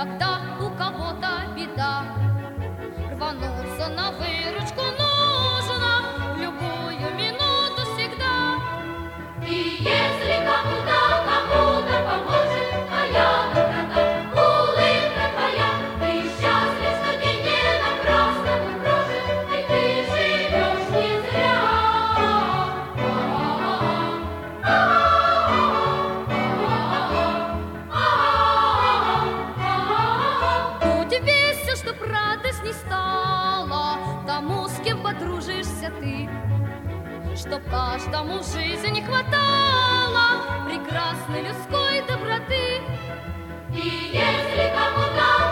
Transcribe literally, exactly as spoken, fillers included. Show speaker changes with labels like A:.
A: когда у кого-то беда. Рвануться на выручку нужно в любую минуту всегда.
B: И если кому-то, кому-то поможет твоя доброта, улыбка твоя, ты счастлив, что день не напрасно был прожит, и ты живешь не зря.
A: Будь весел, чтоб радость не стала тому, с кем подружишься ты, чтоб каждому в жизни хватало прекрасной людской доброты.
B: И если кому-то